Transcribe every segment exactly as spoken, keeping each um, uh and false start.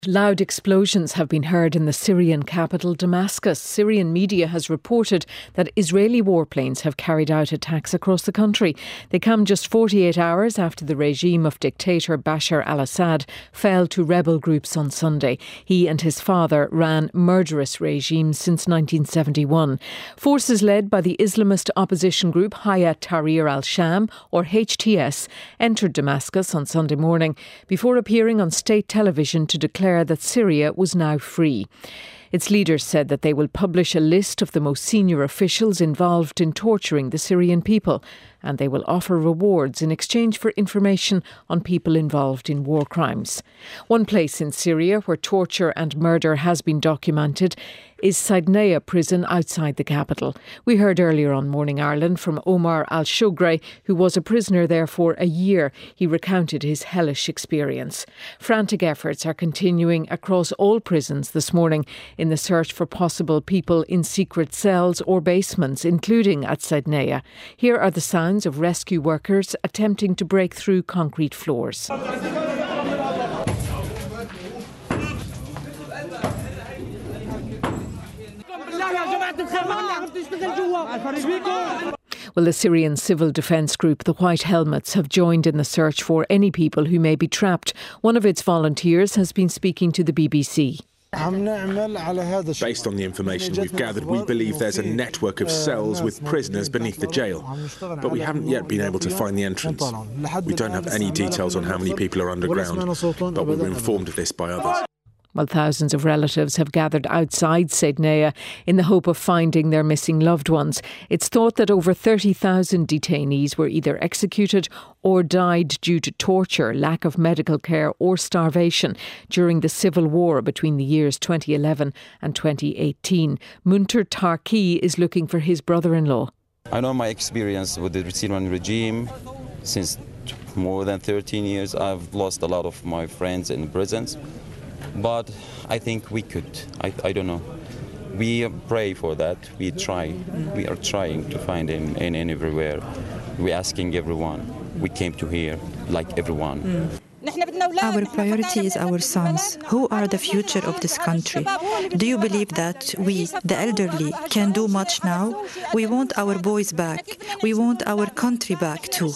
Loud explosions have been heard in the Syrian capital, Damascus. Syrian media has reported that Israeli warplanes have carried out attacks across the country. They come just forty-eight hours after the regime of dictator Bashar al-Assad fell to rebel groups on Sunday. He and his father ran murderous regimes since nineteen seventy-one. Forces led by the Islamist opposition group Hayat Tahrir al-Sham, or H T S, entered Damascus on Sunday morning before appearing on state television to declare that Syria was now free. Its leaders said that they will publish a list of the most senior officials involved in torturing the Syrian people, and they will offer rewards in exchange for information on people involved in war crimes. One place in Syria where torture and murder has been documented is Saidnaya prison outside the capital. We heard earlier on Morning Ireland from Omar al-Shugri, who was a prisoner there for a year. He recounted his hellish experience. Frantic efforts are continuing across all prisons this morning in the search for possible people in secret cells or basements, including at Saidnaya. Here are the sounds of rescue workers attempting to break through concrete floors. Well, the Syrian civil defence group, the White Helmets, have joined in the search for any people who may be trapped. One of its volunteers has been speaking to the B B C. Based on the information we've gathered, we believe there's a network of cells with prisoners beneath the jail, but we haven't yet been able to find the entrance. We don't have any details on how many people are underground, but we were informed of this by others. Well, thousands of relatives have gathered outside Saidnaya in the hope of finding their missing loved ones. It's thought that over thirty thousand detainees were either executed or died due to torture, lack of medical care or starvation during the civil war between the years twenty eleven and twenty eighteen. Munter Tarki is looking for his brother-in-law. I know my experience with the Syrian regime since more than thirteen years. I've lost a lot of my friends in prisons. But I think we could. I, I don't know. We pray for that. We try. We are trying to find in, in, in everywhere. We're asking everyone. We came to here like everyone. Mm. Our priority is our sons, who are the future of this country. Do you believe that we, the elderly, can do much now? We want our boys back. We want our country back too.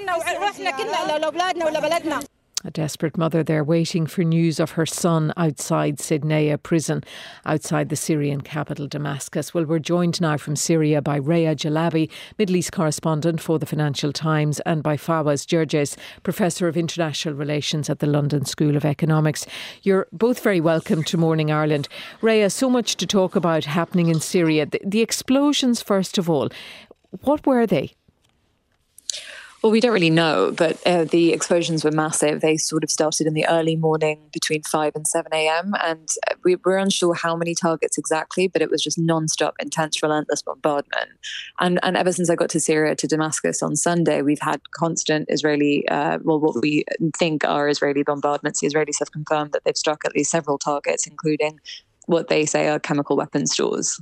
A desperate mother there waiting for news of her son outside Saidnaya prison, outside the Syrian capital Damascus. Well, we're joined now from Syria by Rhea Jalabi, Middle East correspondent for the Financial Times, and by Fawaz Gerges, Professor of International Relations at the London School of Economics. You're both very welcome to Morning Ireland. Rhea, so much to talk about happening in Syria. The, the explosions, first of all, what were they? Well, we don't really know, but uh, the explosions were massive. They sort of started in the early morning between five and seven a.m. and we were unsure how many targets exactly, but it was just non-stop, intense, relentless bombardment. And, and ever since I got to Syria, to Damascus on Sunday, we've had constant Israeli, uh, well, what we think are Israeli bombardments. The Israelis have confirmed that they've struck at least several targets, including what they say are chemical weapons stores.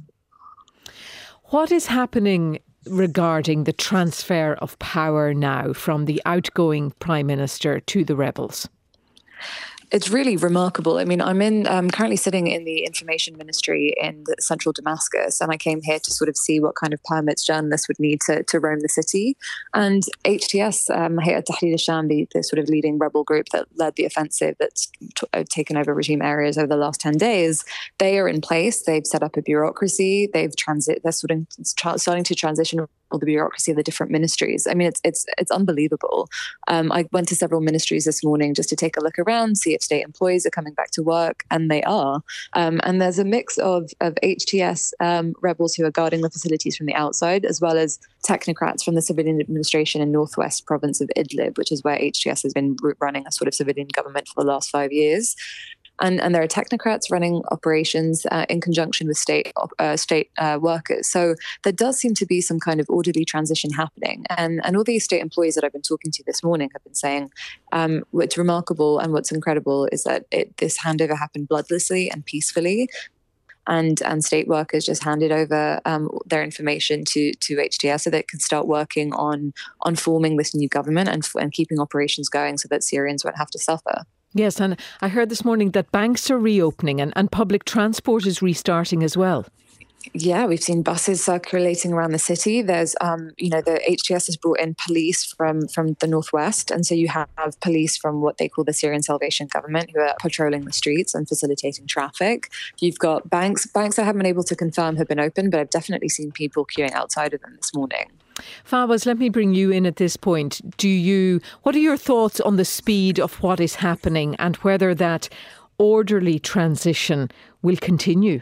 What is happening regarding the transfer of power now from the outgoing Prime Minister to the rebels? It's really remarkable. I mean, I'm in um, currently sitting in the information ministry in the central Damascus, and I came here to sort of see what kind of permits journalists would need to, to roam the city. And H T S, um, Hayat Tahrir al-Sham, the, the sort of leading rebel group that led the offensive that's t- taken over regime areas over the last ten days, they are in place. They've set up a bureaucracy. They've transit. They're sort of tra- starting to transition all the bureaucracy of the different ministries. I mean, it's it's it's unbelievable. Um, I went to several ministries this morning just to take a look around, see if state employees are coming back to work, and they are. Um, and there's a mix of, of H T S um, rebels who are guarding the facilities from the outside, as well as technocrats from the civilian administration in northwest province of Idlib, which is where H T S has been running a sort of civilian government for the last five years. And, and there are technocrats running operations uh, in conjunction with state uh, state uh, workers. So there does seem to be some kind of orderly transition happening. And, and all these state employees that I've been talking to this morning have been saying um, what's remarkable and what's incredible is that it, this handover happened bloodlessly and peacefully. And and state workers just handed over um, their information to to H T S so they can start working on on forming this new government and, and keeping operations going so that Syrians won't have to suffer. Yes, and I heard this morning that banks are reopening and, and public transport is restarting as well. Yeah, we've seen buses circulating around the city. There's, um, you know, the H T S has brought in police from, from the northwest. And so you have police from what they call the Syrian Salvation Government who are patrolling the streets and facilitating traffic. You've got banks, banks I haven't been able to confirm have been open, but I've definitely seen people queuing outside of them this morning. Fawaz, let me bring you in at this point. Do you, what are your thoughts on the speed of what is happening and whether that orderly transition will continue?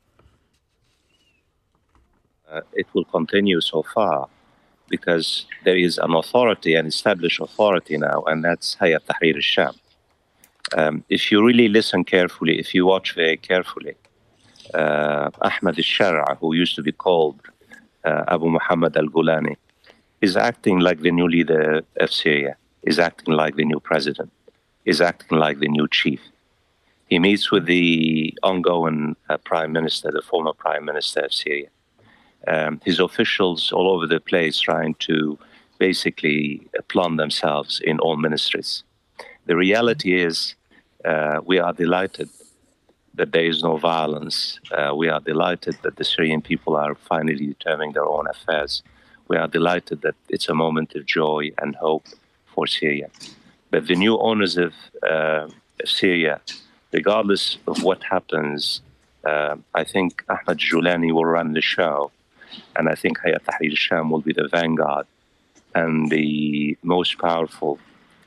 Uh, it will continue so far because there is an authority, an established authority now, and that's Hayat Tahrir al-Sham. Um, if you really listen carefully, if you watch very carefully, uh, Ahmad al-Shar'a, who used to be called uh, Abu Muhammad al-Gulani, is acting like the new leader of Syria, is acting like the new president, is acting like the new chief. He meets with the ongoing uh, prime minister, the former prime minister of Syria. Um, his officials all over the place trying to basically plant themselves in all ministries. The reality is uh, we are delighted that there is no violence. Uh, we are delighted that the Syrian people are finally determining their own affairs. We are delighted that it's a moment of joy and hope for Syria. But the new owners of uh, Syria, regardless of what happens, uh, I think Ahmad Julani will run the show. And I think Hayat Tahrir al-Sham will be the vanguard and the most powerful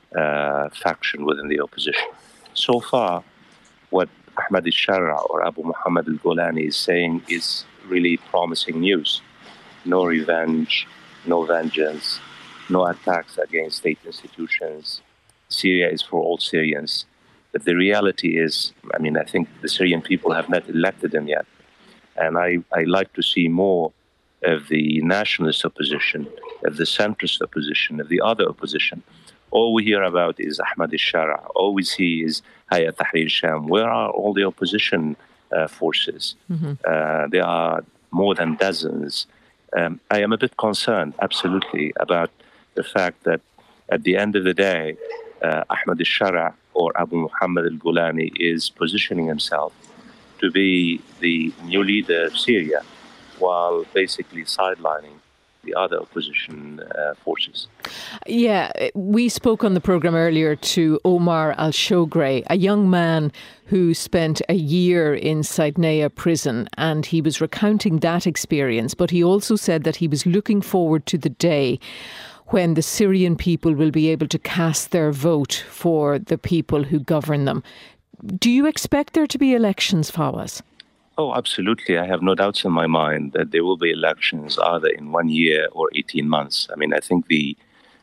uh, faction within the opposition. So far, what Ahmad al-Shar'a or Abu Muhammad al-Gulani is saying is really promising news. No revenge, no vengeance, no attacks against state institutions. Syria is for all Syrians. But the reality is, I mean, I think the Syrian people have not elected him yet. And I, I like to see more of the nationalist opposition, of the centrist opposition, of the other opposition. All we hear about is Ahmad al-Shar'a. All we see is Hayat Tahrir al-Sham. Where are all the opposition uh, forces? Mm-hmm. Uh, there are more than dozens. Um, I am a bit concerned, absolutely, about the fact that at the end of the day, uh, Ahmad al-Shar'a or Abu Muhammad al-Gulani is positioning himself to be the new leader of Syria, while basically sidelining the other opposition uh, forces. Yeah, we spoke on the programme earlier to Omar al-Shogray, a young man who spent a year in Saidnaya prison, and he was recounting that experience, but he also said that he was looking forward to the day when the Syrian people will be able to cast their vote for the people who govern them. Do you expect there to be elections, Fawaz? Oh, absolutely. I have no doubts in my mind that there will be elections either in one year or eighteen months. I mean, I think the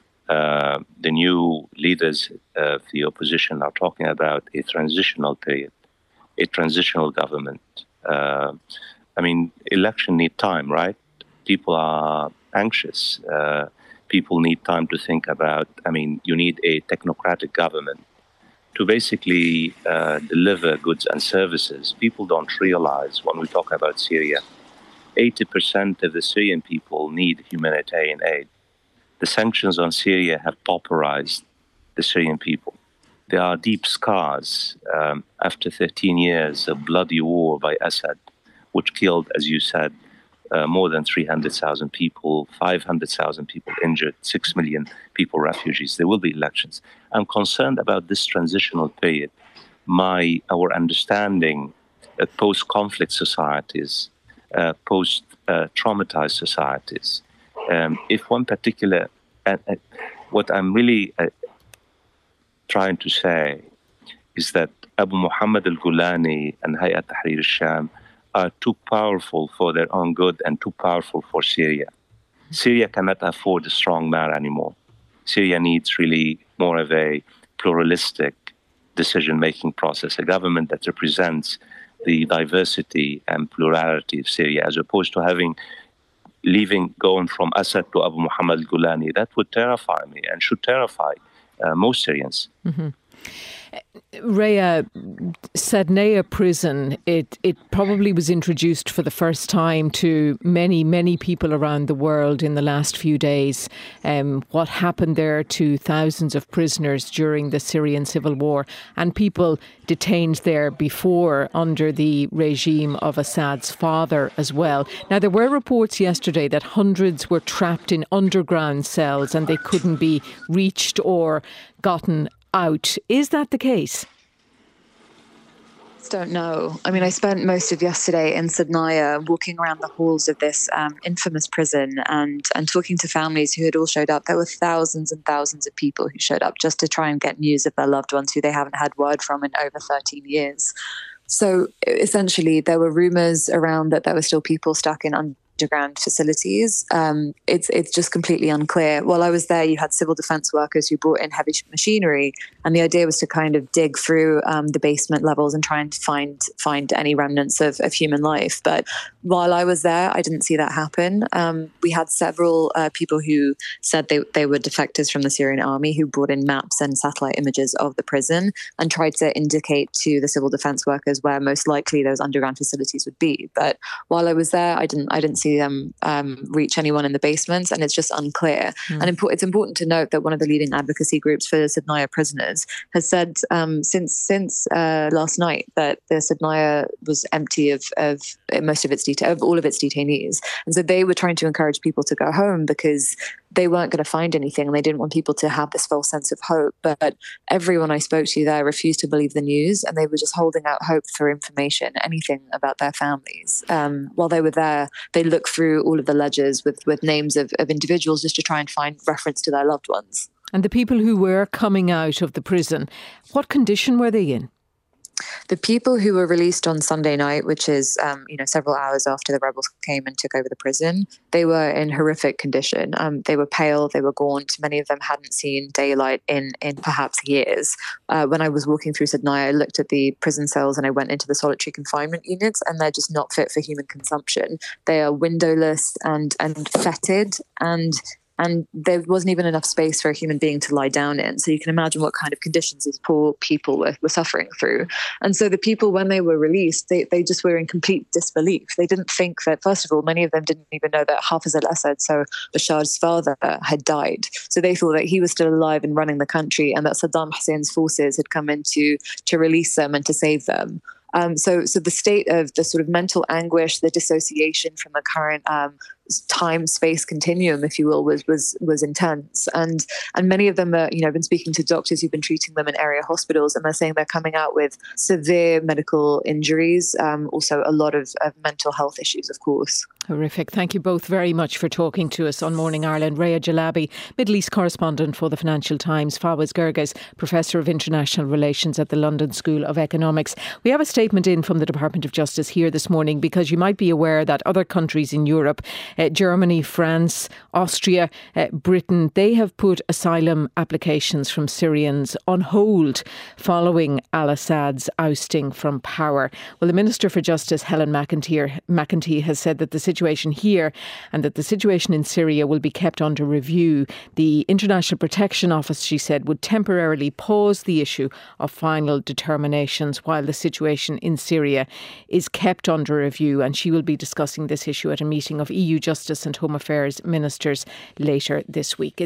uh, the new leaders of the opposition are talking about a transitional period, a transitional government. Uh, I mean, election need time, right? People are anxious. Uh, people need time to think about, I mean, you need a technocratic government to basically uh, deliver goods and services. People don't realize when we talk about Syria, eighty percent of the Syrian people need humanitarian aid. The sanctions on Syria have pauperized the Syrian people. There are deep scars um, after thirteen years of bloody war by Assad, which killed, as you said, uh, more than three hundred thousand people, five hundred thousand people injured, six million people refugees. There will be elections. I'm concerned about this transitional period. My our understanding of post-conflict societies, uh, post-traumatized uh, societies. Um, if one particular, uh, uh, what I'm really uh, trying to say is that Abu Muhammad al-Gulani and Hayat Tahrir al-Sham are too powerful for their own good and too powerful for Syria. Syria cannot afford a strong man anymore. Syria needs really more of a pluralistic decision-making process, a government that represents the diversity and plurality of Syria, as opposed to having, leaving, going from Assad to Abu Muhammad al-Gulani. That would terrify me and should terrify uh, most Syrians. Mm-hmm. Rhea, Sednaya prison, it, it probably was introduced for the first time to many, many people around the world in the last few days. Um, what happened there to thousands of prisoners during the Syrian civil war and people detained there before under the regime of Assad's father as well. Now, there were reports yesterday that hundreds were trapped in underground cells and they couldn't be reached or gotten out. Is that the case? Don't know. I mean, I spent most of yesterday in Sednaya walking around the halls of this um, infamous prison and, and talking to families who had all showed up. There were thousands and thousands of people who showed up just to try and get news of their loved ones who they haven't had word from in over thirteen years. So essentially, there were rumours around that there were still people stuck in underground facilities. Um, it's it's just completely unclear. While I was there, you had civil defence workers who brought in heavy machinery, and the idea was to kind of dig through um, the basement levels and try and find find any remnants of, of human life. But while I was there, I didn't see that happen. Um, we had several uh, people who said they, they were defectors from the Syrian army who brought in maps and satellite images of the prison and tried to indicate to the civil defence workers where most likely those underground facilities would be. But while I was there, I didn't I didn't see them um, reach anyone in the basements, and it's just unclear. Mm. And impo- it's important to note that one of the leading advocacy groups for Sednaya prisoners has said um, since since uh, last night that the Sednaya was empty of, of most of its deta- of all of its detainees, and so they were trying to encourage people to go home because they weren't going to find anything and they didn't want people to have this false sense of hope. But everyone I spoke to there refused to believe the news, and they were just holding out hope for information, anything about their families. Um, while they were there, they looked through all of the ledgers with, with names of, of individuals just to try and find reference to their loved ones. And the people who were coming out of the prison, what condition were they in? The people who were released on Sunday night, which is um, you know several hours after the rebels came and took over the prison, they were in horrific condition. Um, they were pale, they were gaunt. Many of them hadn't seen daylight in in perhaps years. Uh, when I was walking through Sednaya, I looked at the prison cells and I went into the solitary confinement units, and they're just not fit for human consumption. They are windowless and and fetid, and And there wasn't even enough space for a human being to lie down in. So you can imagine what kind of conditions these poor people were, were suffering through. And so the people, when they were released, they, they just were in complete disbelief. They didn't think that, first of all, many of them didn't even know that Hafez al-Assad, so Bashar's father, had died. So they thought that he was still alive and running the country, and that Saddam Hussein's forces had come in to, to release them and to save them. Um, so, so the state of the sort of mental anguish, the dissociation from the current um, time-space continuum, if you will, was was was intense. And and many of them are, you know, I've been speaking to doctors who've been treating them in area hospitals, and they're saying they're coming out with severe medical injuries, um, also a lot of, of mental health issues, of course. Horrific. Thank you both very much for talking to us on Morning Ireland. Rhea Jalabi, Middle East correspondent for the Financial Times. Fawaz Gerges, Professor of International Relations at the London School of Economics. We have a statement in from the Department of Justice here this morning, because you might be aware that other countries in Europe, uh, Germany, France, Austria, uh, Britain, they have put asylum applications from Syrians on hold following al-Assad's ousting from power. Well, the Minister for Justice, Helen McEntee, McEntee has said that the situation here and that the situation in Syria will be kept under review. The International Protection Office, she said, would temporarily pause the issue of final determinations while the situation in Syria is kept under review, and she will be discussing this issue at a meeting of E U Justice and Home Affairs ministers later this week. It's